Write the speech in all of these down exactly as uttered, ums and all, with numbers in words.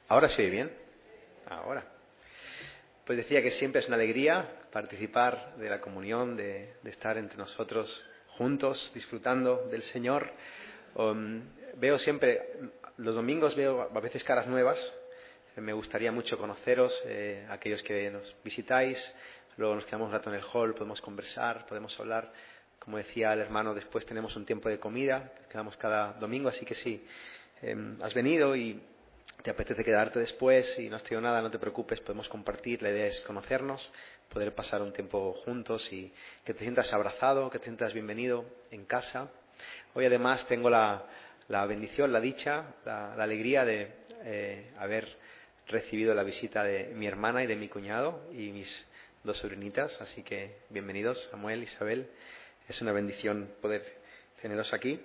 ¿Ahora se oye bien? Ahora. Pues decía que siempre es una alegría participar de la comunión, de, de estar entre nosotros juntos, disfrutando del Señor. Um, veo siempre, los domingos veo a veces caras nuevas. Me gustaría mucho conoceros, eh, aquellos que nos visitáis. Luego nos quedamos un rato en el hall, podemos conversar, podemos hablar. Como decía el hermano, después tenemos un tiempo de comida, quedamos cada domingo, así que sí, eh, has venido y te apetece quedarte después y no has tenido nada, no te preocupes, podemos compartir. La idea es conocernos, poder pasar un tiempo juntos y que te sientas abrazado, que te sientas bienvenido en casa. Hoy además tengo la, la bendición, la dicha, la, la alegría de eh, haber recibido la visita de mi hermana y de mi cuñado y mis dos sobrinitas, así que bienvenidos, Samuel, Isabel. Es una bendición poder teneros aquí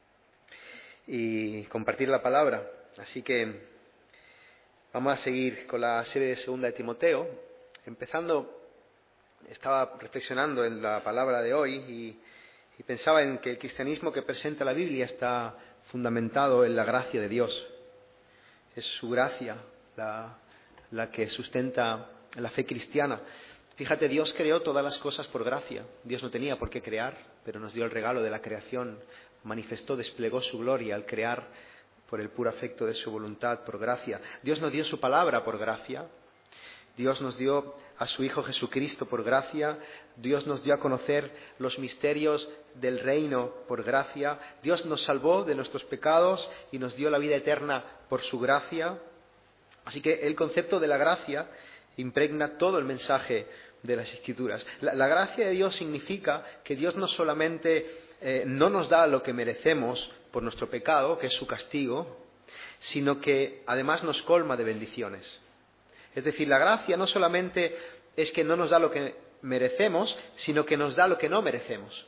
y compartir la palabra. Así que vamos a seguir con la serie de Segunda de Timoteo. Empezando, estaba reflexionando en la palabra de hoy y, y pensaba en que el cristianismo que presenta la Biblia está fundamentado en la gracia de Dios. Es su gracia la, la que sustenta la fe cristiana. Fíjate, Dios creó todas las cosas por gracia. Dios no tenía por qué crear, pero nos dio el regalo de la creación. Manifestó, desplegó su gloria al crear por el puro afecto de su voluntad, por gracia. Dios nos dio su palabra por gracia. Dios nos dio a su Hijo Jesucristo por gracia. Dios nos dio a conocer los misterios del reino por gracia. Dios nos salvó de nuestros pecados y nos dio la vida eterna por su gracia. Así que el concepto de la gracia impregna todo el mensaje de las Escrituras. La, la gracia de Dios significa que Dios no solamente eh, no nos da lo que merecemos por nuestro pecado, que es su castigo, sino que además nos colma de bendiciones. Es decir, la gracia no solamente es que no nos da lo que merecemos, sino que nos da lo que no merecemos.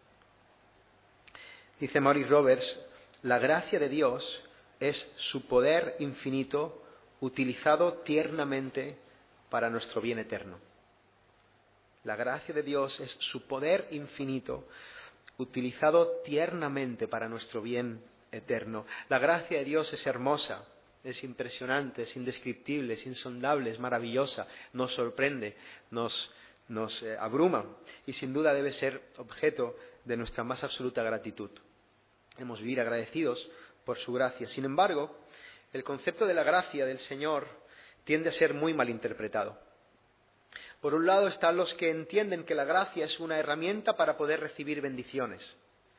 Dice Maurice Roberts, la gracia de Dios es su poder infinito utilizado tiernamente para nuestro bien eterno. La gracia de Dios es su poder infinito utilizado tiernamente para nuestro bien eterno. La gracia de Dios es hermosa, es impresionante, es indescriptible, es insondable, es maravillosa, nos sorprende, nos, nos eh, abruma y sin duda debe ser objeto de nuestra más absoluta gratitud. Debemos vivir agradecidos por su gracia. Sin embargo, el concepto de la gracia del Señor tiende a ser muy mal interpretado. Por un lado están los que entienden que la gracia es una herramienta para poder recibir bendiciones,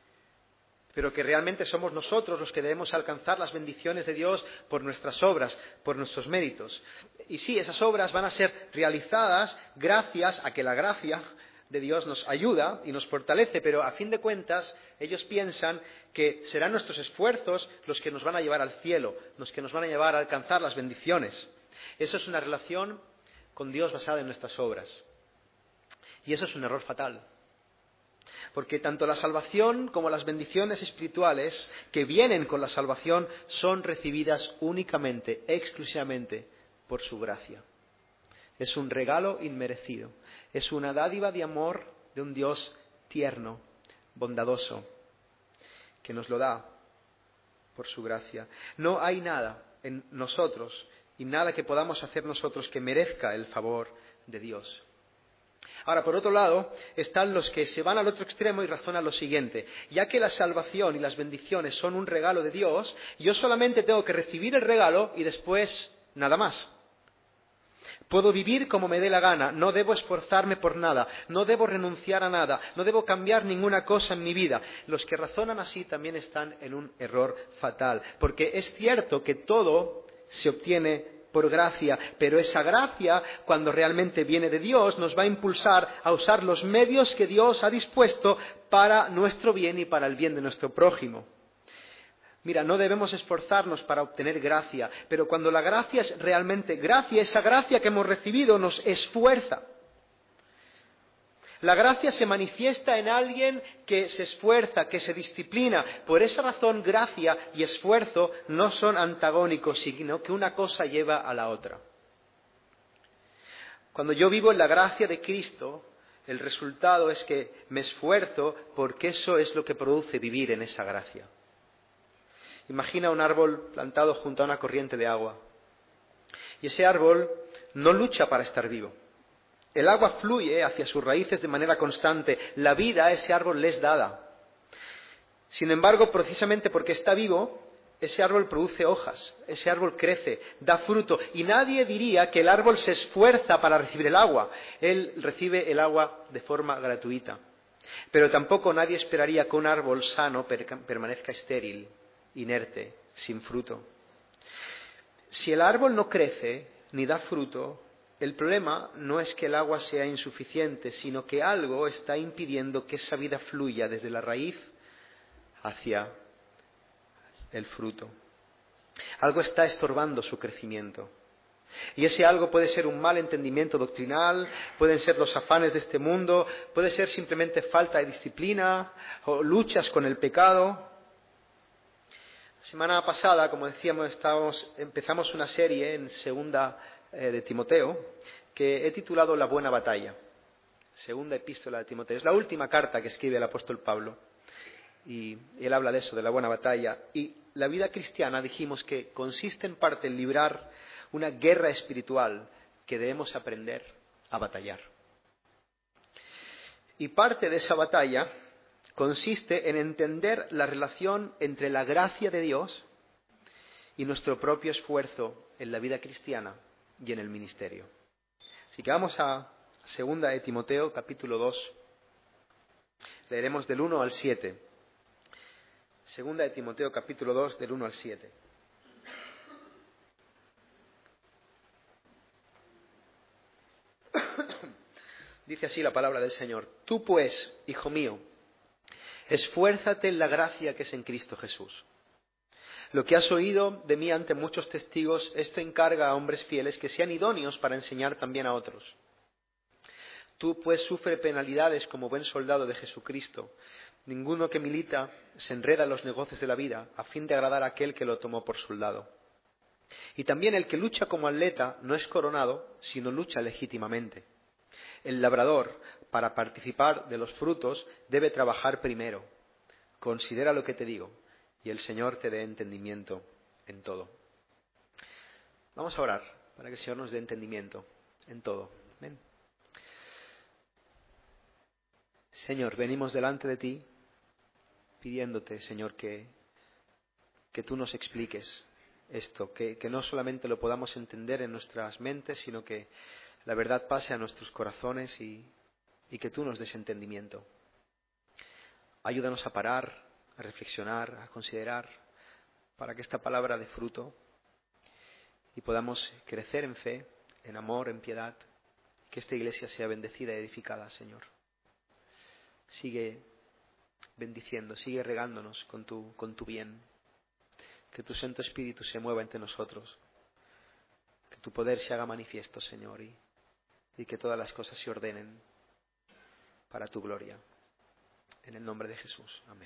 pero que realmente somos nosotros los que debemos alcanzar las bendiciones de Dios por nuestras obras, por nuestros méritos. Y sí, esas obras van a ser realizadas gracias a que la gracia de Dios nos ayuda y nos fortalece, pero a fin de cuentas ellos piensan que serán nuestros esfuerzos los que nos van a llevar al cielo, los que nos van a llevar a alcanzar las bendiciones. Eso es una relación con Dios basada en nuestras obras. Y eso es un error fatal. Porque tanto la salvación como las bendiciones espirituales que vienen con la salvación son recibidas únicamente, exclusivamente por su gracia. Es un regalo inmerecido. Es una dádiva de amor de un Dios tierno, bondadoso, que nos lo da por su gracia. No hay nada en nosotros y nada que podamos hacer nosotros que merezca el favor de Dios. Ahora, por otro lado, están los que se van al otro extremo y razonan lo siguiente. Ya que la salvación y las bendiciones son un regalo de Dios, yo solamente tengo que recibir el regalo y después nada más. Puedo vivir como me dé la gana, no debo esforzarme por nada, no debo renunciar a nada, no debo cambiar ninguna cosa en mi vida. Los que razonan así también están en un error fatal, porque es cierto que todo se obtiene por gracia, pero esa gracia, cuando realmente viene de Dios, nos va a impulsar a usar los medios que Dios ha dispuesto para nuestro bien y para el bien de nuestro prójimo. Mira, no debemos esforzarnos para obtener gracia, pero cuando la gracia es realmente gracia, esa gracia que hemos recibido nos esfuerza. La gracia se manifiesta en alguien que se esfuerza, que se disciplina. Por esa razón, gracia y esfuerzo no son antagónicos, sino que una cosa lleva a la otra. Cuando yo vivo en la gracia de Cristo, el resultado es que me esfuerzo porque eso es lo que produce vivir en esa gracia. Imagina un árbol plantado junto a una corriente de agua. Y ese árbol no lucha para estar vivo. El agua fluye hacia sus raíces de manera constante. La vida a ese árbol le es dada. Sin embargo, precisamente porque está vivo, ese árbol produce hojas, ese árbol crece, da fruto. Y nadie diría que el árbol se esfuerza para recibir el agua. Él recibe el agua de forma gratuita. Pero tampoco nadie esperaría que un árbol sano permanezca estéril, inerte, sin fruto. Si el árbol no crece ni da fruto, el problema no es que el agua sea insuficiente, sino que algo está impidiendo que esa vida fluya desde la raíz hacia el fruto. Algo está estorbando su crecimiento. Y ese algo puede ser un mal entendimiento doctrinal, pueden ser los afanes de este mundo, puede ser simplemente falta de disciplina o luchas con el pecado. La semana pasada, como decíamos, estábamos, empezamos una serie en segunda eh, de Timoteo que he titulado La buena batalla. Segunda epístola de Timoteo. Es la última carta que escribe el apóstol Pablo. Y él habla de eso, de la buena batalla. Y la vida cristiana, dijimos que consiste en parte en librar una guerra espiritual que debemos aprender a batallar. Y parte de esa batalla consiste en entender la relación entre la gracia de Dios y nuestro propio esfuerzo en la vida cristiana y en el ministerio. Así que vamos a segunda de Timoteo, capítulo dos. Leeremos del uno al siete. Segunda de Timoteo, capítulo dos, del uno al siete. Dice así la palabra del Señor. Tú pues, hijo mío, esfuérzate en la gracia que es en Cristo Jesús. Lo que has oído de mí ante muchos testigos, esto encarga a hombres fieles que sean idóneos para enseñar también a otros. Tú pues sufre penalidades como buen soldado de Jesucristo. Ninguno que milita se enreda en los negocios de la vida a fin de agradar a aquel que lo tomó por soldado. Y también el que lucha como atleta no es coronado, sino lucha legítimamente. El labrador, para participar de los frutos, debe trabajar primero. Considera lo que te digo, y el Señor te dé entendimiento en todo. Vamos a orar para que el Señor nos dé entendimiento en todo. Amén. Señor, venimos delante de ti pidiéndote, Señor, que, que tú nos expliques esto, que, que no solamente lo podamos entender en nuestras mentes, sino que la verdad pase a nuestros corazones y, y que tú nos des entendimiento. Ayúdanos a parar, a reflexionar, a considerar, para que esta palabra dé fruto y podamos crecer en fe, en amor, en piedad, que esta iglesia sea bendecida y edificada, Señor. Sigue bendiciendo, sigue regándonos con tu, con tu bien. Que tu Santo Espíritu se mueva entre nosotros. Que tu poder se haga manifiesto, Señor, y, y que todas las cosas se ordenen para tu gloria. En el nombre de Jesús. Amén.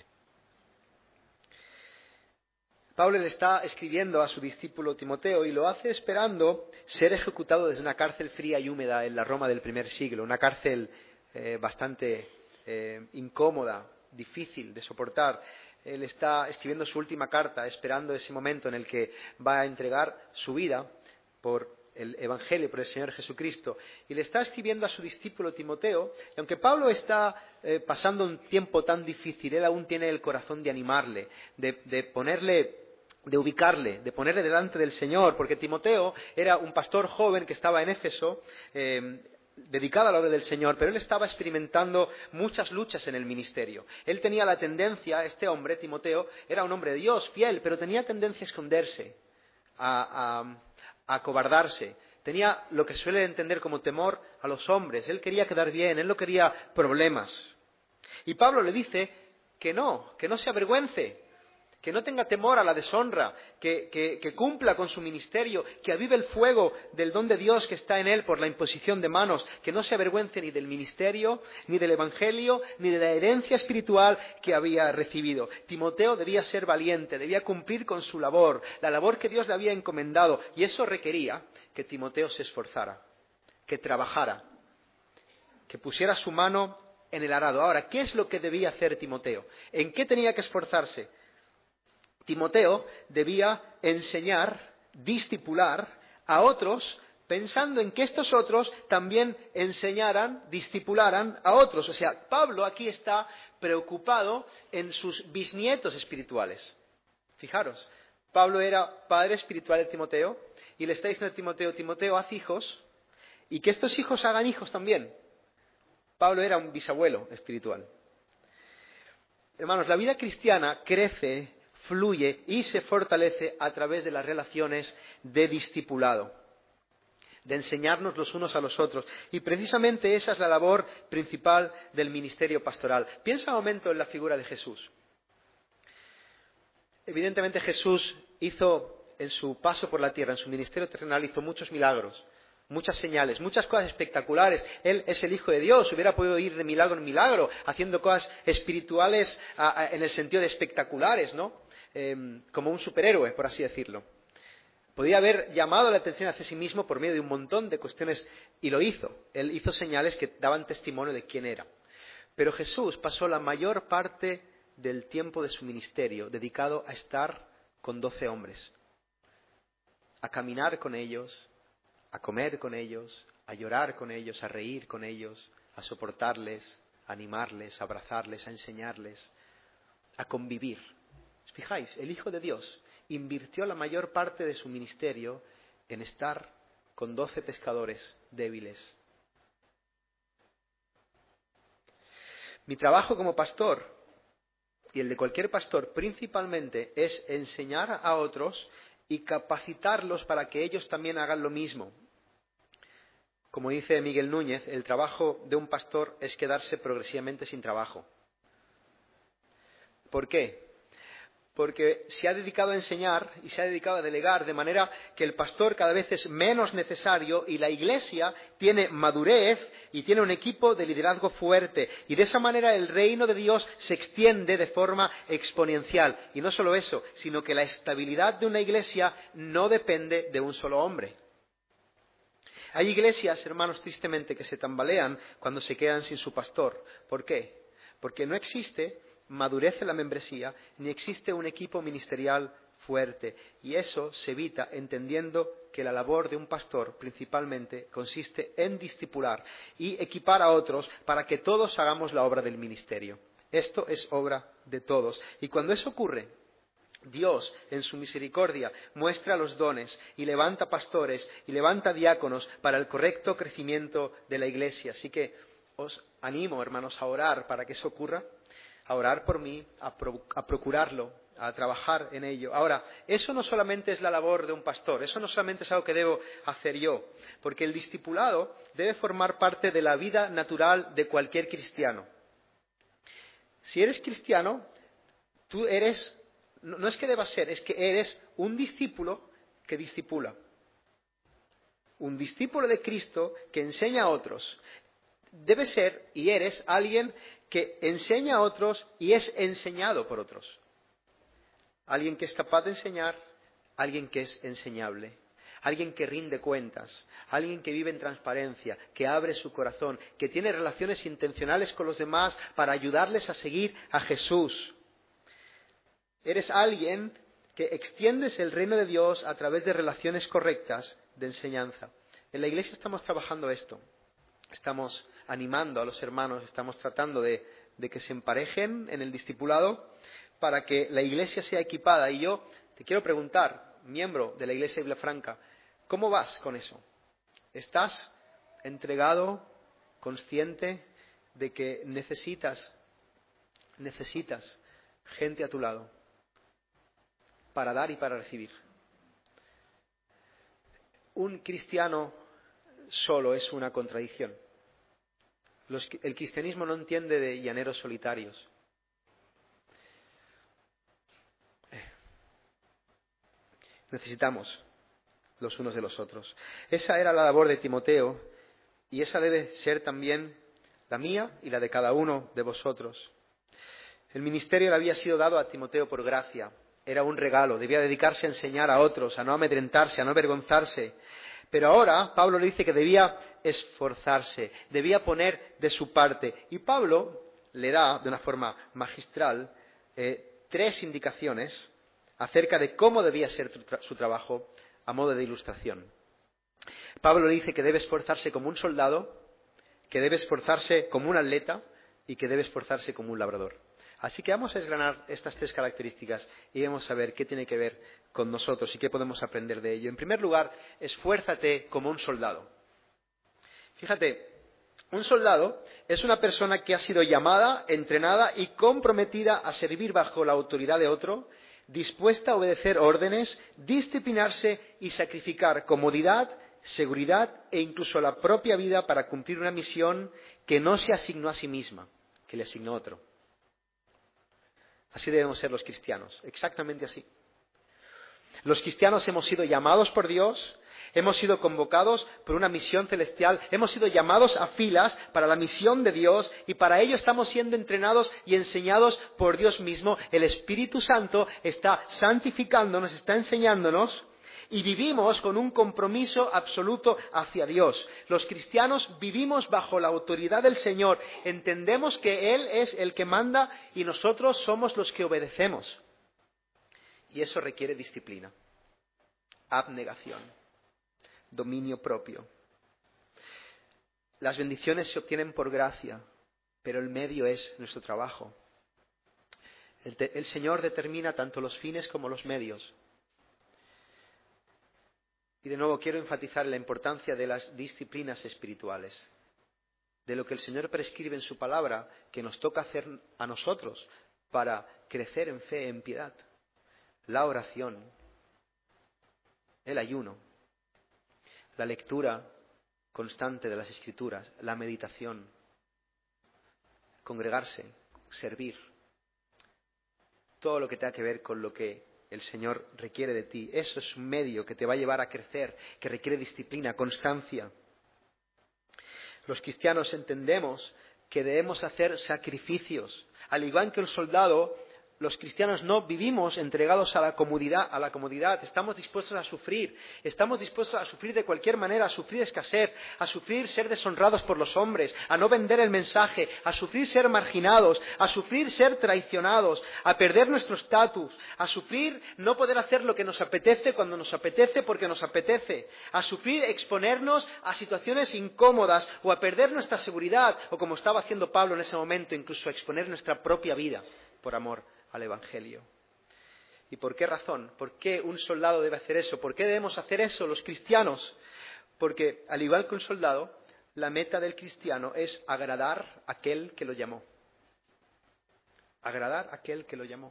Pablo le está escribiendo a su discípulo Timoteo y lo hace esperando ser ejecutado desde una cárcel fría y húmeda en la Roma del primer siglo, una cárcel eh, bastante eh, incómoda, difícil de soportar. Él está escribiendo su última carta, esperando ese momento en el que va a entregar su vida por el Evangelio, por el Señor Jesucristo. Y le está escribiendo a su discípulo Timoteo, y aunque Pablo está eh, pasando un tiempo tan difícil, él aún tiene el corazón de animarle, de, de ponerle, de ubicarle, de ponerle delante del Señor, porque Timoteo era un pastor joven que estaba en Éfeso, eh, dedicado a la obra del Señor, pero él estaba experimentando muchas luchas en el ministerio. Él tenía la tendencia, este hombre, Timoteo, era un hombre de Dios, fiel, pero tenía tendencia a esconderse, a, a, a acobardarse. Tenía lo que suele entender como temor a los hombres. Él quería quedar bien, él no quería problemas. Y Pablo le dice que no, que no se avergüence, que no tenga temor a la deshonra, que, que, que cumpla con su ministerio, que avive el fuego del don de Dios que está en él por la imposición de manos, que no se avergüence ni del ministerio, ni del Evangelio, ni de la herencia espiritual que había recibido. Timoteo debía ser valiente, debía cumplir con su labor, la labor que Dios le había encomendado, y eso requería que Timoteo se esforzara, que trabajara, que pusiera su mano en el arado. Ahora, ¿qué es lo que debía hacer Timoteo? ¿En qué tenía que esforzarse? Timoteo debía enseñar, discipular a otros, pensando en que estos otros también enseñaran, discipularan a otros. O sea, Pablo aquí está preocupado en sus bisnietos espirituales. Fijaros, Pablo era padre espiritual de Timoteo y le está diciendo a Timoteo, Timoteo, haz hijos y que estos hijos hagan hijos también. Pablo era un bisabuelo espiritual. Hermanos, la vida cristiana crece, fluye y se fortalece a través de las relaciones de discipulado, de enseñarnos los unos a los otros. Y precisamente esa es la labor principal del ministerio pastoral. Piensa un momento en la figura de Jesús. Evidentemente Jesús hizo, en su paso por la tierra, en su ministerio terrenal, hizo muchos milagros, muchas señales, muchas cosas espectaculares. Él es el Hijo de Dios, hubiera podido ir de milagro en milagro, haciendo cosas espirituales a, a, en el sentido de espectaculares, ¿no? Eh, como un superhéroe, por así decirlo. Podía haber llamado la atención hacia sí mismo por medio de un montón de cuestiones, y lo hizo. Él hizo señales que daban testimonio de quién era. Pero Jesús pasó la mayor parte del tiempo de su ministerio dedicado a estar con doce hombres, a caminar con ellos, a comer con ellos, a llorar con ellos, a reír con ellos, a soportarles, a animarles, a abrazarles, a enseñarles, a convivir. ¿Os fijáis? El Hijo de Dios invirtió la mayor parte de su ministerio en estar con doce pescadores débiles. Mi trabajo como pastor y el de cualquier pastor principalmente es enseñar a otros y capacitarlos para que ellos también hagan lo mismo. Como dice Miguel Núñez, el trabajo de un pastor es quedarse progresivamente sin trabajo. ¿Por qué? Porque se ha dedicado a enseñar y se ha dedicado a delegar, de manera que el pastor cada vez es menos necesario y la Iglesia tiene madurez y tiene un equipo de liderazgo fuerte. Y de esa manera el reino de Dios se extiende de forma exponencial. Y no solo eso, sino que la estabilidad de una Iglesia no depende de un solo hombre. Hay iglesias, hermanos, tristemente, que se tambalean cuando se quedan sin su pastor. ¿Por qué? Porque no existe madurez en la membresía, ni existe un equipo ministerial fuerte. Y eso se evita entendiendo que la labor de un pastor principalmente consiste en discipular y equipar a otros para que todos hagamos la obra del ministerio. Esto es obra de todos. Y cuando eso ocurre, Dios, en su misericordia, muestra los dones y levanta pastores y levanta diáconos para el correcto crecimiento de la Iglesia. Así que os animo, hermanos, a orar para que eso ocurra, a orar por mí, a, pro, a procurarlo, a trabajar en ello. Ahora, eso no solamente es la labor de un pastor, eso no solamente es algo que debo hacer yo, porque el discipulado debe formar parte de la vida natural de cualquier cristiano. Si eres cristiano, tú eres, no es que debas ser, es que eres un discípulo que discipula. Un discípulo de Cristo que enseña a otros. Debe ser y eres alguien que enseña a otros y es enseñado por otros. Alguien que es capaz de enseñar, alguien que es enseñable, alguien que rinde cuentas, alguien que vive en transparencia, que abre su corazón, que tiene relaciones intencionales con los demás para ayudarles a seguir a Jesús. Eres alguien que extiendes el reino de Dios a través de relaciones correctas de enseñanza. En la Iglesia estamos trabajando esto. Estamos animando a los hermanos, estamos tratando de, de que se emparejen en el discipulado para que la Iglesia sea equipada. Y yo te quiero preguntar, miembro de la Iglesia de Vilafranca, ¿cómo vas con eso? ¿Estás entregado, consciente de que necesitas, necesitas gente a tu lado para dar y para recibir? Un cristiano solo es una contradicción. Los, el cristianismo no entiende de llaneros solitarios. Necesitamos los unos de los otros. Esa era la labor de Timoteo y esa debe ser también la mía y la de cada uno de vosotros. El ministerio le había sido dado a Timoteo por gracia. Era un regalo. Debía dedicarse a enseñar a otros, a no amedrentarse, a no avergonzarse. Pero ahora Pablo le dice que debía esforzarse, debía poner de su parte. Y Pablo le da, de una forma magistral, eh, tres indicaciones acerca de cómo debía ser su trabajo a modo de ilustración. Pablo le dice que debe esforzarse como un soldado, que debe esforzarse como un atleta y que debe esforzarse como un labrador. Así que vamos a desgranar estas tres características y vamos a ver qué tiene que ver con nosotros y qué podemos aprender de ello. En primer lugar, esfuérzate como un soldado. Fíjate, un soldado es una persona que ha sido llamada, entrenada y comprometida a servir bajo la autoridad de otro, dispuesta a obedecer órdenes, disciplinarse y sacrificar comodidad, seguridad e incluso la propia vida para cumplir una misión que no se asignó a sí misma, que le asignó otro. Así debemos ser los cristianos, exactamente así. Los cristianos hemos sido llamados por Dios, hemos sido convocados por una misión celestial, hemos sido llamados a filas para la misión de Dios y para ello estamos siendo entrenados y enseñados por Dios mismo. El Espíritu Santo está santificándonos, está enseñándonos y vivimos con un compromiso absoluto hacia Dios. Los cristianos vivimos bajo la autoridad del Señor, entendemos que Él es el que manda y nosotros somos los que obedecemos. Y eso requiere disciplina, abnegación, dominio propio. Las bendiciones se obtienen por gracia, pero el medio es nuestro trabajo. El, te- el Señor determina tanto los fines como los medios. Y de nuevo quiero enfatizar la importancia de las disciplinas espirituales, de lo que el Señor prescribe en su palabra, que nos toca hacer a nosotros para crecer en fe, en piedad. La oración, el ayuno, la lectura constante de las Escrituras, la meditación, congregarse, servir, todo lo que tenga que ver con lo que el Señor requiere de ti. Eso es un medio que te va a llevar a crecer, que requiere disciplina, constancia. Los cristianos entendemos que debemos hacer sacrificios. Al igual que un soldado, los cristianos no vivimos entregados a la comodidad, a la comodidad. Estamos dispuestos a sufrir. Estamos dispuestos a sufrir de cualquier manera, a sufrir escasez, a sufrir ser deshonrados por los hombres, a no vender el mensaje, a sufrir ser marginados, a sufrir ser traicionados, a perder nuestro estatus, a sufrir no poder hacer lo que nos apetece cuando nos apetece porque nos apetece, a sufrir exponernos a situaciones incómodas o a perder nuestra seguridad o, como estaba haciendo Pablo en ese momento, incluso a exponer nuestra propia vida por amor al Evangelio. ¿Y por qué razón? ¿Por qué un soldado debe hacer eso? ¿Por qué debemos hacer eso los cristianos? Porque, al igual que un soldado, la meta del cristiano es agradar a aquel que lo llamó. Agradar a aquel que lo llamó.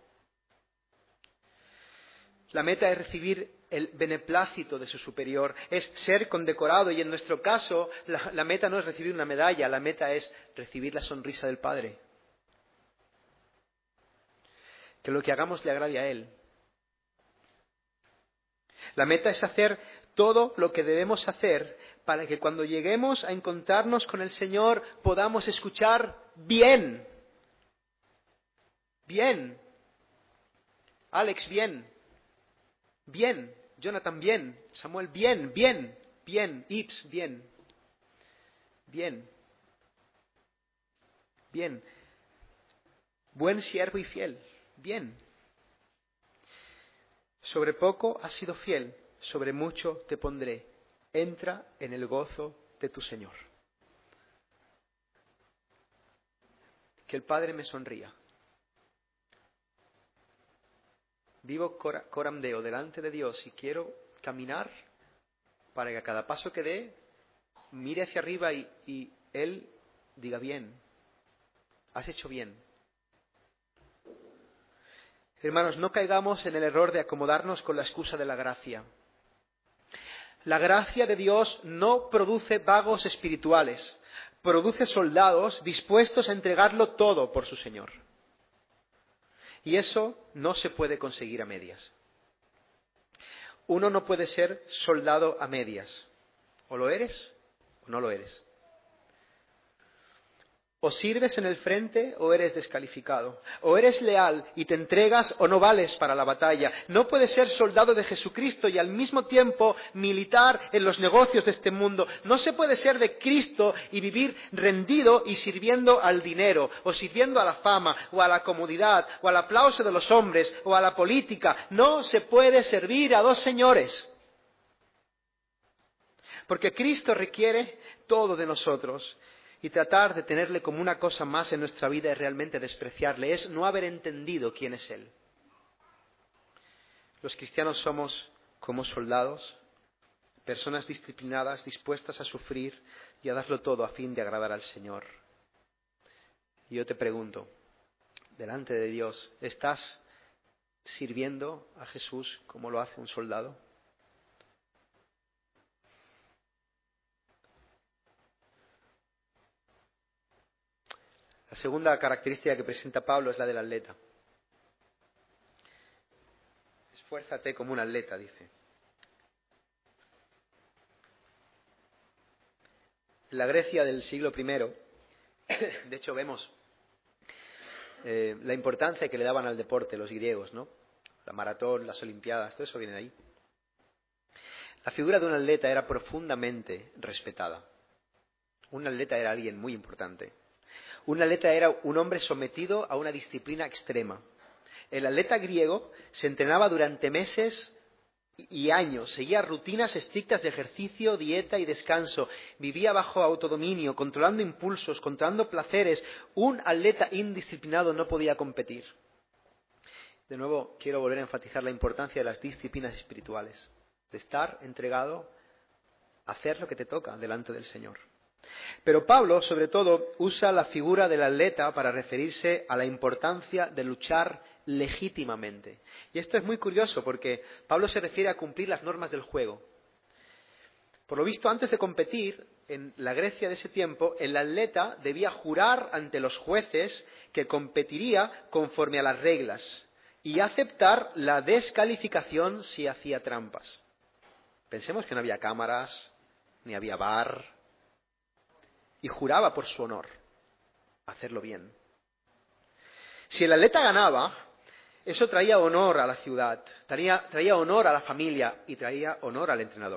La meta es recibir el beneplácito de su superior, es ser condecorado y en nuestro caso la, la meta no es recibir una medalla, la meta es recibir la sonrisa del Padre. Que lo que hagamos le agrade a Él. La meta es hacer todo lo que debemos hacer para que cuando lleguemos a encontrarnos con el Señor podamos escuchar bien. Bien. Alex, bien. Bien. Jonathan, bien. Samuel, bien. Bien. Bien. Ips, bien. Bien. Bien. Buen siervo y fiel. Bien. Sobre poco has sido fiel, sobre mucho te pondré. Entra en el gozo de tu Señor. Que el Padre me sonría. Vivo cora- coram Deo delante de Dios y quiero caminar para que a cada paso que dé mire hacia arriba y, y Él diga bien. Has hecho bien. Hermanos, no caigamos en el error de acomodarnos con la excusa de la gracia. La gracia de Dios no produce vagos espirituales, produce soldados dispuestos a entregarlo todo por su Señor. Y eso no se puede conseguir a medias. Uno no puede ser soldado a medias. O lo eres o no lo eres. O sirves en el frente o eres descalificado. O eres leal y te entregas o no vales para la batalla. No puedes ser soldado de Jesucristo y al mismo tiempo militar en los negocios de este mundo. No se puede ser de Cristo y vivir rendido y sirviendo al dinero, o sirviendo a la fama, o a la comodidad, o al aplauso de los hombres, o a la política. No se puede servir a dos señores. Porque Cristo requiere todo de nosotros. Y tratar de tenerle como una cosa más en nuestra vida es realmente despreciarle, es no haber entendido quién es Él. Los cristianos somos como soldados, personas disciplinadas, dispuestas a sufrir y a darlo todo a fin de agradar al Señor. Y yo te pregunto, delante de Dios, ¿estás sirviendo a Jesús como lo hace un soldado? La segunda característica que presenta Pablo es la del atleta. Esfuérzate como un atleta, dice. En la Grecia del siglo primero, de hecho vemos eh, la importancia que le daban al deporte los griegos, ¿no? La maratón, las olimpiadas, todo eso viene de ahí. La figura de un atleta era profundamente respetada. Un atleta era alguien muy importante. Un atleta era un hombre sometido a una disciplina extrema. El atleta griego se entrenaba durante meses y años, seguía rutinas estrictas de ejercicio, dieta y descanso, vivía bajo autodominio, controlando impulsos, controlando placeres. Un atleta indisciplinado no podía competir. De nuevo, quiero volver a enfatizar la importancia de las disciplinas espirituales, de estar entregado a hacer lo que te toca delante del Señor. Pero Pablo, sobre todo, usa la figura del atleta para referirse a la importancia de luchar legítimamente. Y esto es muy curioso porque Pablo se refiere a cumplir las normas del juego. Por lo visto, antes de competir, en la Grecia de ese tiempo, el atleta debía jurar ante los jueces que competiría conforme a las reglas y aceptar la descalificación si hacía trampas. Pensemos que no había cámaras, ni había V A R, y juraba por su honor hacerlo bien. Si el atleta ganaba, eso traía honor a la ciudad, traía, traía honor a la familia y traía honor al entrenador.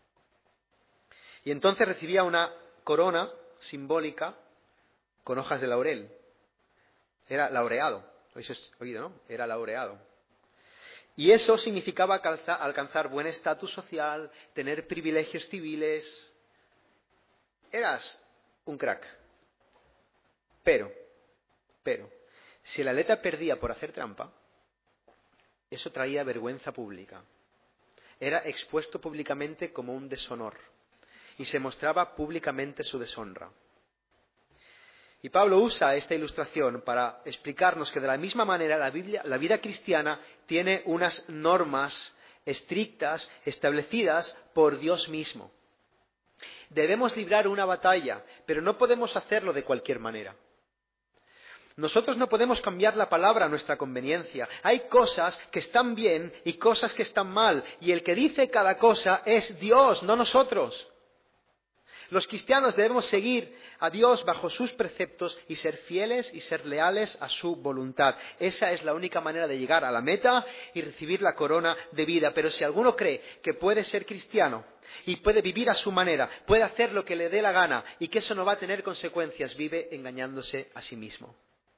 Y entonces recibía una corona simbólica con hojas de laurel. Era laureado, lo habéis oído, ¿no? Era laureado. Y eso significaba alcanzar, alcanzar buen estatus social, tener privilegios civiles. Eras un crack. Pero, pero, si el atleta perdía por hacer trampa, eso traía vergüenza pública. Era expuesto públicamente como un deshonor y se mostraba públicamente su deshonra. Y Pablo usa esta ilustración para explicarnos que de la misma manera la, Biblia, la vida cristiana tiene unas normas estrictas establecidas por Dios mismo. Debemos librar una batalla, pero no podemos hacerlo de cualquier manera. Nosotros no podemos cambiar la palabra a nuestra conveniencia. Hay cosas que están bien y cosas que están mal, y el que dice cada cosa es Dios, no nosotros. Los cristianos debemos seguir a Dios bajo sus preceptos y ser fieles y ser leales a su voluntad. Esa es la única manera de llegar a la meta y recibir la corona de vida. Pero si alguno cree que puede ser cristiano y puede vivir a su manera, puede hacer lo que le dé la gana y que eso no va a tener consecuencias, vive engañándose a sí mismo.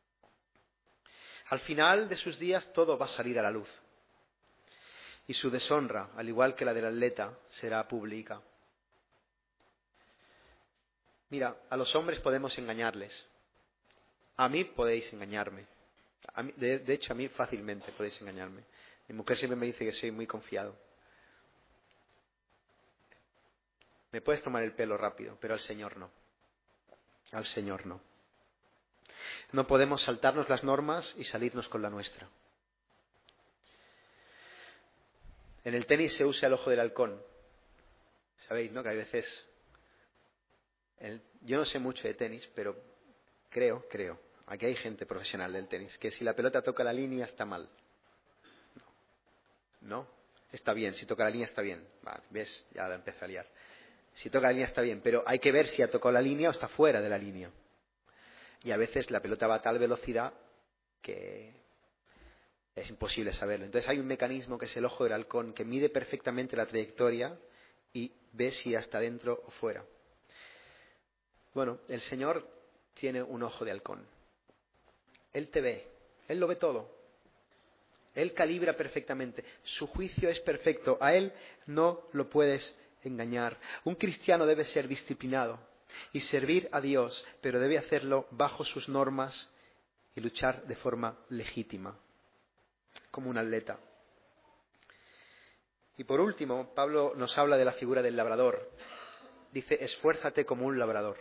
Al final de sus días todo va a salir a la luz. Y su deshonra, al igual que la del atleta, será pública. Mira, a los hombres podemos engañarles. A mí podéis engañarme. A mí, de, de hecho, a mí fácilmente podéis engañarme. Mi mujer siempre me dice que soy muy confiado. Me puedes tomar el pelo rápido, pero al Señor no. Al Señor no. No podemos saltarnos las normas y salirnos con la nuestra. En el tenis se usa el ojo del halcón. Sabéis, ¿no? Que hay veces... El, yo no sé mucho de tenis, pero creo, creo, aquí hay gente profesional del tenis, que si la pelota toca la línea está mal. No, no, está bien, si toca la línea está bien. Vale, ¿ves? Ya la empecé a liar. Si toca la línea está bien, pero hay que ver si ha tocado la línea o está fuera de la línea. Y a veces la pelota va a tal velocidad que es imposible saberlo. Entonces hay un mecanismo que es el ojo del halcón, que mide perfectamente la trayectoria y ve si está dentro o fuera. Bueno, el Señor tiene un ojo de halcón. Él te ve, Él lo ve todo. Él calibra perfectamente. Su juicio es perfecto. A Él no lo puedes engañar. Un cristiano debe ser disciplinado y servir a Dios, pero debe hacerlo bajo sus normas y luchar de forma legítima, como un atleta. Y por último, Pablo nos habla de la figura del labrador. Dice, esfuérzate como un labrador.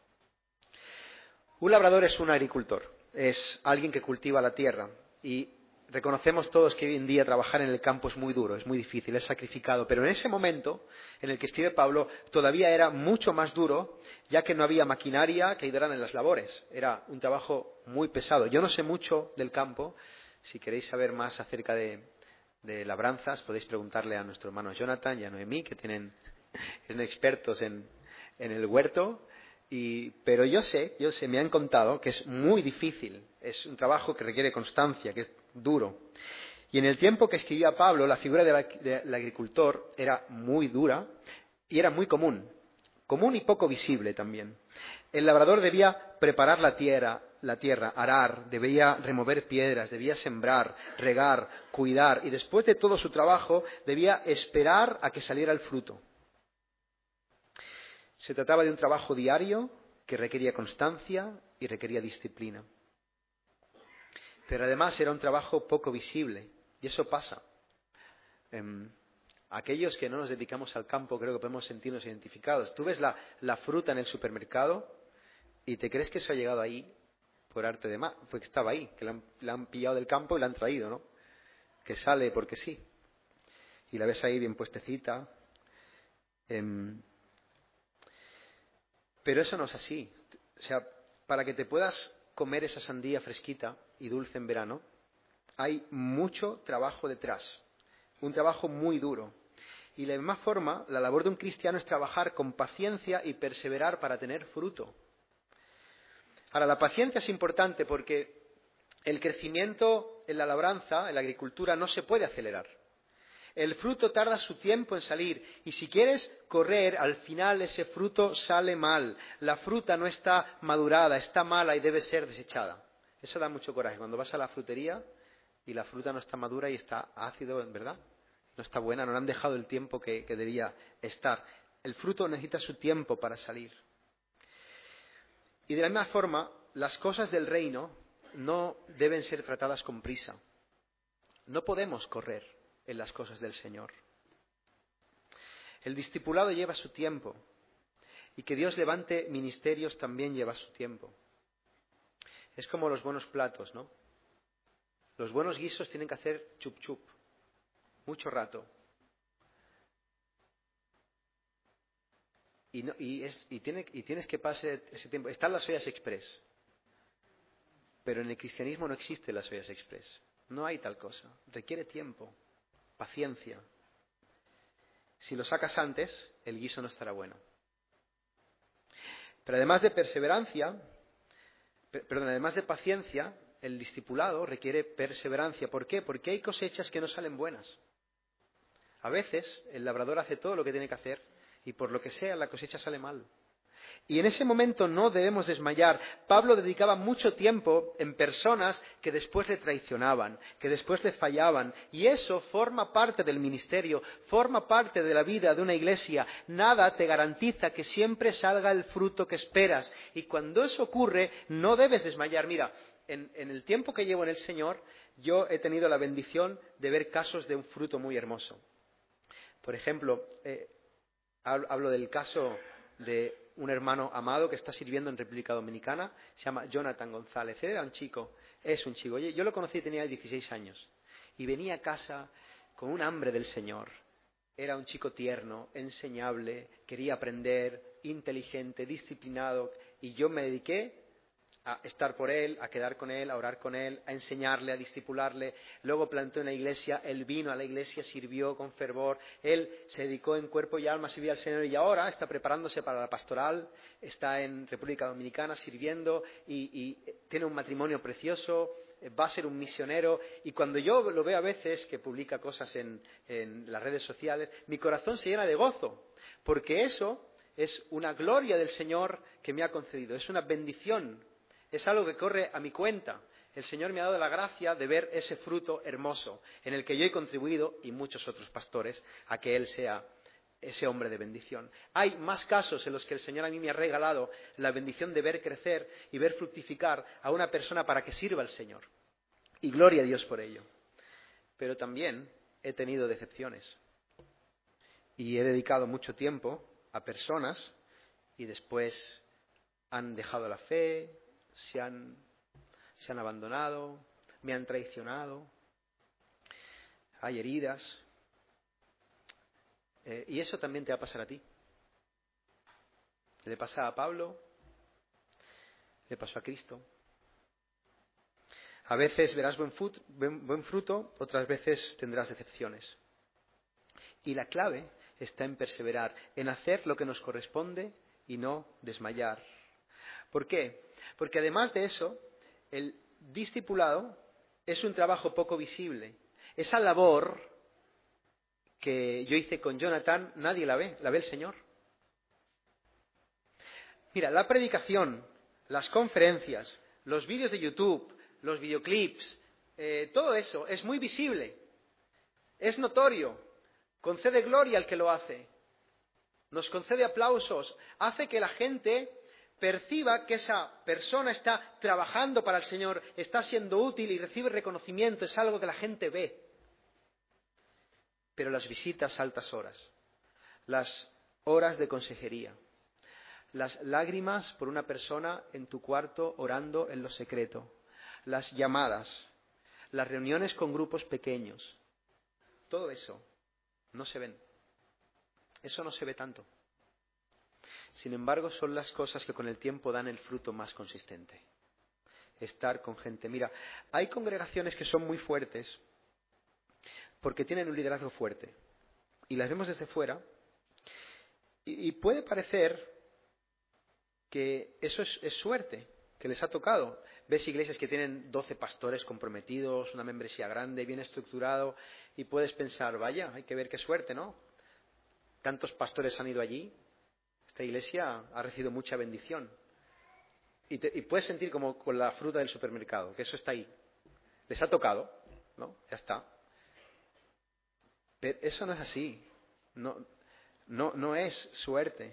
Un labrador es un agricultor, es alguien que cultiva la tierra. Y reconocemos todos que hoy en día trabajar en el campo es muy duro, es muy difícil, es sacrificado. Pero en ese momento en el que escribe Pablo, todavía era mucho más duro, ya que no había maquinaria que ayudara en las labores. Era un trabajo muy pesado. Yo no sé mucho del campo. Si queréis saber más acerca de... de labranzas, podéis preguntarle a nuestro hermano Jonathan y a Noemí, que tienen, son expertos en, en el huerto, y, pero yo sé, yo sé, me han contado que es muy difícil, es un trabajo que requiere constancia, que es duro. Y en el tiempo que escribía Pablo, la figura del de, de agricultor era muy dura y era muy común, común y poco visible también. El labrador debía preparar la tierra, la tierra, arar, debía remover piedras, debía sembrar, regar, cuidar, y después de todo su trabajo debía esperar a que saliera el fruto. Se trataba de un trabajo diario que requería constancia y requería disciplina. Pero además era un trabajo poco visible, y eso pasa. Eh, aquellos que no nos dedicamos al campo creo que podemos sentirnos identificados. Tú ves la, la fruta en el supermercado y te crees que eso ha llegado ahí por arte de magia, fue que estaba ahí, que la han, la han pillado del campo y la han traído, ¿no? Que sale porque sí. Y la ves ahí bien puestecita. Eh, pero eso no es así. O sea, para que te puedas comer esa sandía fresquita y dulce en verano, hay mucho trabajo detrás. Un trabajo muy duro. Y de la misma forma, la labor de un cristiano es trabajar con paciencia y perseverar para tener fruto. Ahora, la paciencia es importante porque el crecimiento en la labranza, en la agricultura, no se puede acelerar. El fruto tarda su tiempo en salir y si quieres correr, al final ese fruto sale mal. La fruta no está madurada, está mala y debe ser desechada. Eso da mucho coraje. Cuando vas a la frutería y la fruta no está madura y está ácido, ¿verdad? No está buena, no le han dejado el tiempo que, que debía estar. El fruto necesita su tiempo para salir. Y de la misma forma, las cosas del reino no deben ser tratadas con prisa. No podemos correr en las cosas del Señor. El discipulado lleva su tiempo y que Dios levante ministerios también lleva su tiempo. Es como los buenos platos, ¿no? Los buenos guisos tienen que hacer chup chup, mucho rato. Y, no, y, es, y, tiene, y tienes que pasar ese tiempo. Están las ollas express, pero en el cristianismo no existen las ollas express. No hay tal cosa. Requiere tiempo, paciencia. Si lo sacas antes, el guiso no estará bueno. Pero además de perseverancia, perdón, además de paciencia, el discipulado requiere perseverancia. ¿Por qué? Porque hay cosechas que no salen buenas. A veces el labrador hace todo lo que tiene que hacer y por lo que sea la cosecha sale mal. Y en ese momento no debemos desmayar. Pablo dedicaba mucho tiempo en personas que después le traicionaban, que después le fallaban. Y eso forma parte del ministerio, forma parte de la vida de una iglesia. Nada te garantiza que siempre salga el fruto que esperas. Y cuando eso ocurre, no debes desmayar. Mira, en, en el tiempo que llevo en el Señor, yo he tenido la bendición de ver casos de un fruto muy hermoso. Por ejemplo, eh, hablo del caso de un hermano amado que está sirviendo en República Dominicana, se llama Jonathan González. Él era un chico, es un chico. Oye, yo lo conocí, tenía dieciséis años y venía a casa con un hambre del Señor. Era un chico tierno, enseñable, quería aprender, inteligente, disciplinado, y yo me dediqué a estar por él, a quedar con él, a orar con él, a enseñarle, a discipularle. Luego plantó una iglesia, él vino a la iglesia, sirvió con fervor, él se dedicó en cuerpo y alma a servir al Señor y ahora está preparándose para la pastoral, está en República Dominicana sirviendo y, y tiene un matrimonio precioso, va a ser un misionero. Y cuando yo lo veo a veces que publica cosas en, en las redes sociales, mi corazón se llena de gozo, porque eso es una gloria del Señor que me ha concedido, es una bendición. Es algo que corre a mi cuenta. El Señor me ha dado la gracia de ver ese fruto hermoso en el que yo he contribuido, y muchos otros pastores, a que Él sea ese hombre de bendición. Hay más casos en los que el Señor a mí me ha regalado la bendición de ver crecer y ver fructificar a una persona para que sirva al Señor. Y gloria a Dios por ello. Pero también he tenido decepciones. Y he dedicado mucho tiempo a personas y después han dejado la fe, se han, se han abandonado, me han traicionado, hay heridas. Eh, y eso también te va a pasar a ti. Le pasa a Pablo, le pasó a Cristo. A veces verás buen fruto, buen fruto, otras veces tendrás decepciones. Y la clave está en perseverar, en hacer lo que nos corresponde y no desmayar. ¿Por qué? Porque además de eso, el discipulado es un trabajo poco visible. Esa labor que yo hice con Jonathan, nadie la ve, la ve el Señor. Mira, la predicación, las conferencias, los vídeos de YouTube, los videoclips, eh, todo eso es muy visible, es notorio, concede gloria al que lo hace, nos concede aplausos, hace que la gente perciba que esa persona está trabajando para el Señor, está siendo útil y recibe reconocimiento, es algo que la gente ve. Pero las visitas a altas horas, las horas de consejería, las lágrimas por una persona en tu cuarto orando en lo secreto, las llamadas, las reuniones con grupos pequeños, todo eso no se ven. Eso no se ve tanto. Sin embargo, son las cosas que con el tiempo dan el fruto más consistente. Estar con gente. Mira, hay congregaciones que son muy fuertes porque tienen un liderazgo fuerte. Y las vemos desde fuera. Y, y puede parecer que eso es, es suerte, que les ha tocado. Ves iglesias que tienen doce pastores comprometidos, una membresía grande, bien estructurado, y puedes pensar, vaya, hay que ver qué suerte, ¿no? Tantos pastores han ido allí. Esta iglesia ha recibido mucha bendición. Y, te, y puedes sentir como con la fruta del supermercado, que eso está ahí. Les ha tocado, ¿no? Ya está. Pero eso no es así. No, no, no es suerte.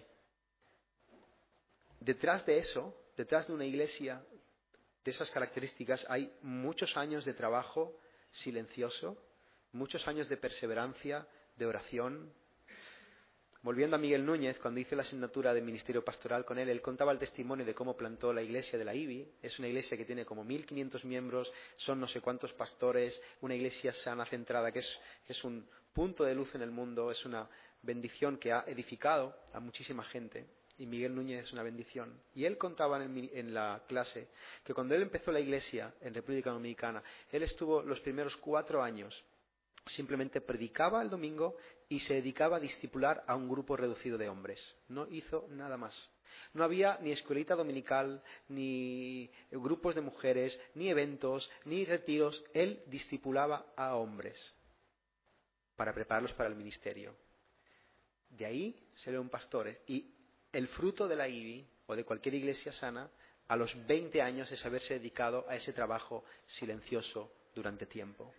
Detrás de eso, detrás de una iglesia de esas características, hay muchos años de trabajo silencioso, muchos años de perseverancia, de oración. Volviendo a Miguel Núñez, cuando hice la asignatura de Ministerio Pastoral con él, él contaba el testimonio de cómo plantó la iglesia de la I B I. Es una iglesia que tiene como mil quinientos miembros, son no sé cuántos pastores, una iglesia sana, centrada, que es, es un punto de luz en el mundo, es una bendición que ha edificado a muchísima gente. Y Miguel Núñez es una bendición. Y él contaba en, el, en la clase que cuando él empezó la iglesia en República Dominicana, él estuvo los primeros cuatro años simplemente predicaba el domingo y se dedicaba a discipular a un grupo reducido de hombres. No hizo nada más. No había ni escuelita dominical, ni grupos de mujeres, ni eventos, ni retiros. Él discipulaba a hombres para prepararlos para el ministerio. De ahí salieron pastores. Y el fruto de la I B I o de cualquier iglesia sana, a los veinte años, es haberse dedicado a ese trabajo silencioso durante tiempo.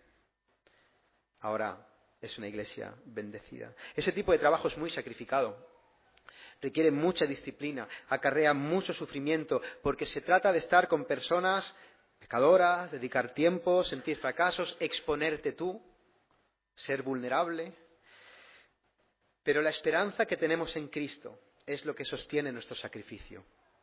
Ahora es una iglesia bendecida. Ese tipo de trabajo es muy sacrificado. Requiere mucha disciplina, acarrea mucho sufrimiento, porque se trata de estar con personas pecadoras, dedicar tiempo, sentir fracasos, exponerte tú, ser vulnerable. Pero la esperanza que tenemos en Cristo es lo que sostiene nuestro sacrificio.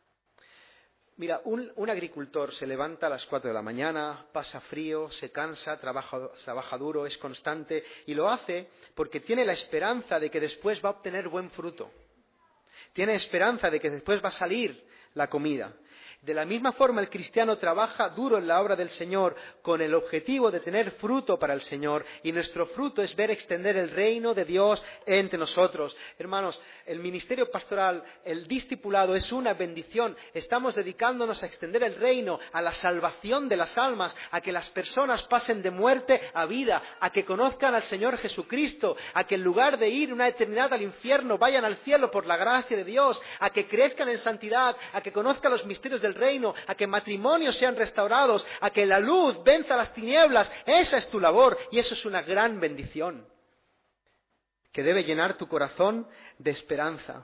Mira, un, un agricultor se levanta a las cuatro de la mañana, pasa frío, se cansa, trabaja, trabaja duro, es constante y lo hace porque tiene la esperanza de que después va a obtener buen fruto. Tiene esperanza de que después va a salir la comida. De la misma forma, el cristiano trabaja duro en la obra del Señor con el objetivo de tener fruto para el Señor. Y nuestro fruto es ver extender el reino de Dios entre nosotros. Hermanos, el ministerio pastoral, el discipulado es una bendición. Estamos dedicándonos a extender el reino, a la salvación de las almas, a que las personas pasen de muerte a vida, a que conozcan al Señor Jesucristo, a que en lugar de ir una eternidad al infierno, vayan al cielo por la gracia de Dios, a que crezcan en santidad, a que conozcan los misterios del reino, a que matrimonios sean restaurados, a que la luz venza las tinieblas. Esa es tu labor y eso es una gran bendición. que debe llenar tu corazón de esperanza.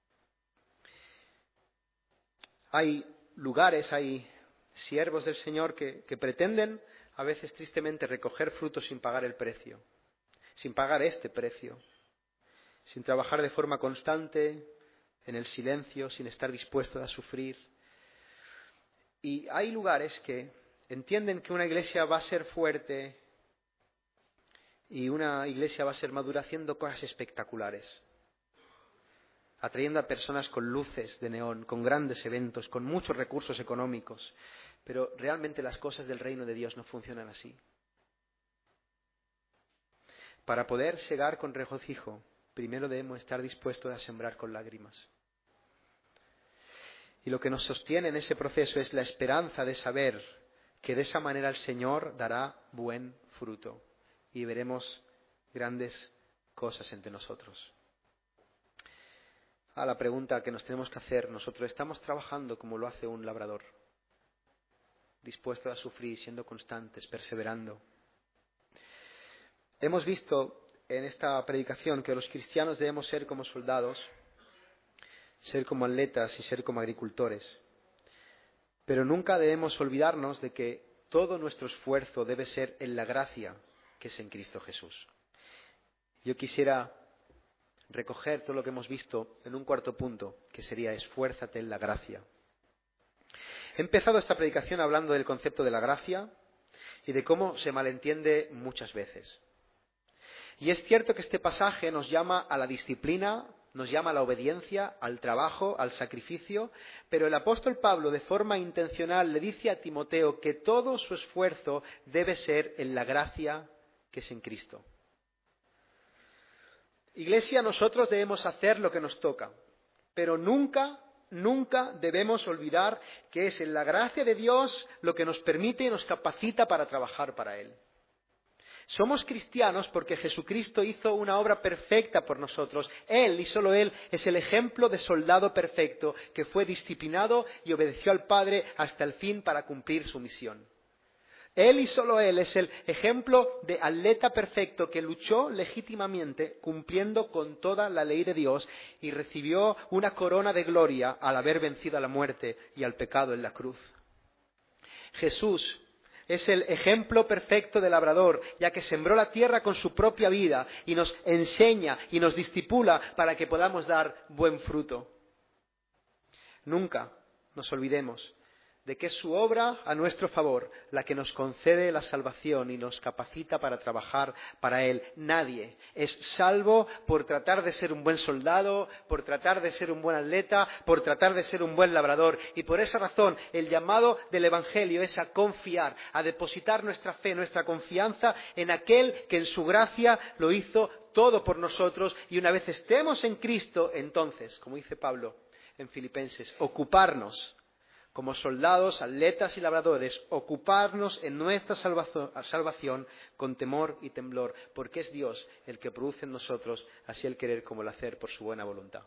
Hay lugares, hay siervos del Señor que, que pretenden a veces tristemente recoger frutos sin pagar el precio, sin pagar este precio, sin trabajar de forma constante, en el silencio, sin estar dispuestos a sufrir. Y hay lugares que entienden que una iglesia va a ser fuerte y una iglesia va a ser madura haciendo cosas espectaculares, atrayendo a personas con luces de neón, con grandes eventos, con muchos recursos económicos. Pero realmente las cosas del reino de Dios no funcionan así. Para poder segar con regocijo, primero debemos estar dispuestos a sembrar con lágrimas. Y lo que nos sostiene en ese proceso es la esperanza de saber que de esa manera el Señor dará buen fruto y veremos grandes cosas entre nosotros. A la pregunta que nos tenemos que hacer, nosotros estamos trabajando como lo hace un labrador, dispuesto a sufrir, siendo constantes, perseverando. Hemos visto en esta predicación que los cristianos debemos ser como soldados, ser como atletas y ser como agricultores. Pero nunca debemos olvidarnos de que todo nuestro esfuerzo debe ser en la gracia que es en Cristo Jesús. Yo quisiera recoger todo lo que hemos visto en un cuarto punto, que sería esfuérzate en la gracia. He empezado esta predicación hablando del concepto de la gracia y de cómo se malentiende muchas veces. Y es cierto que este pasaje nos llama a la disciplina, nos llama a la obediencia, al trabajo, al sacrificio, pero el apóstol Pablo de forma intencional le dice a Timoteo que todo su esfuerzo debe ser en la gracia que es en Cristo. Iglesia, nosotros debemos hacer lo que nos toca, pero nunca, nunca debemos olvidar que es en la gracia de Dios lo que nos permite y nos capacita para trabajar para Él. Somos cristianos porque Jesucristo hizo una obra perfecta por nosotros. Él, y solo Él, es el ejemplo de soldado perfecto que fue disciplinado y obedeció al Padre hasta el fin para cumplir su misión. Él y solo Él es el ejemplo de atleta perfecto que luchó legítimamente cumpliendo con toda la ley de Dios y recibió una corona de gloria al haber vencido a la muerte y al pecado en la cruz. Jesús es el ejemplo perfecto del labrador, ya que sembró la tierra con su propia vida y nos enseña y nos discipula para que podamos dar buen fruto. Nunca nos olvidemos de que es su obra a nuestro favor la que nos concede la salvación y nos capacita para trabajar para Él. Nadie es salvo por tratar de ser un buen soldado, por tratar de ser un buen atleta, por tratar de ser un buen labrador. Y por esa razón el llamado del Evangelio es a confiar, a depositar nuestra fe, nuestra confianza en aquel que en su gracia lo hizo todo por nosotros. Y una vez estemos en Cristo, entonces, como dice Pablo en Filipenses, ocuparnos como soldados, atletas y labradores, ocuparnos en nuestra salvación con temor y temblor, porque es Dios el que produce en nosotros así el querer como el hacer por su buena voluntad.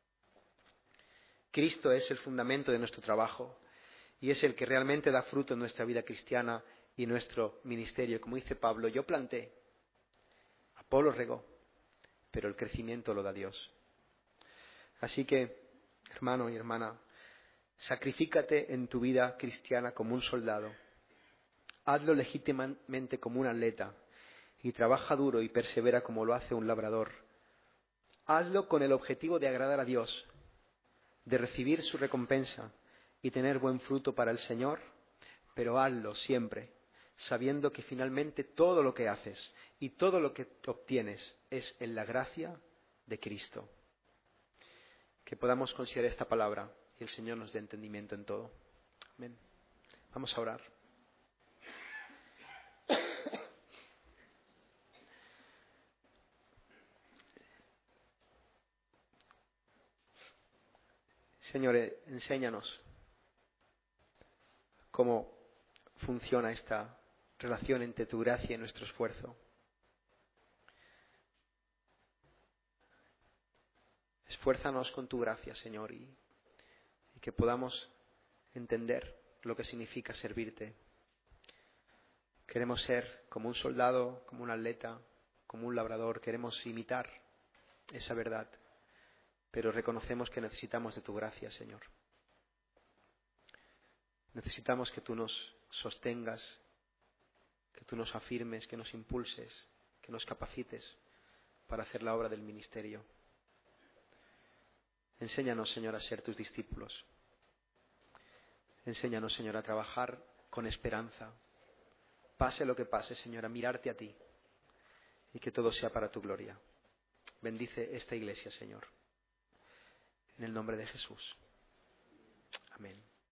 Cristo es el fundamento de nuestro trabajo y es el que realmente da fruto en nuestra vida cristiana y nuestro ministerio. Como dice Pablo, yo planté, Apolo regó, pero el crecimiento lo da Dios. Así que, hermano y hermana, sacrifícate en tu vida cristiana como un soldado. Hazlo legítimamente como un atleta y trabaja duro y persevera como lo hace un labrador. Hazlo con el objetivo de agradar a Dios, de recibir su recompensa y tener buen fruto para el Señor, pero hazlo siempre sabiendo que finalmente todo lo que haces y todo lo que obtienes es en la gracia de Cristo. Que podamos considerar esta palabra y el Señor nos dé entendimiento en todo. Amén. Vamos a orar. Señor, enséñanos cómo funciona esta relación entre tu gracia y nuestro esfuerzo. Esfuérzanos con tu gracia, Señor, y y que podamos entender lo que significa servirte. Queremos ser como un soldado, como un atleta, como un labrador. Queremos imitar esa verdad, pero reconocemos que necesitamos de tu gracia, Señor. Necesitamos que tú nos sostengas, que tú nos afirmes, que nos impulses, que nos capacites para hacer la obra del ministerio. Enséñanos, Señor, a ser tus discípulos. Enséñanos, Señor, a trabajar con esperanza. Pase lo que pase, Señor, a mirarte a ti y que todo sea para tu gloria. Bendice esta iglesia, Señor. En el nombre de Jesús. Amén.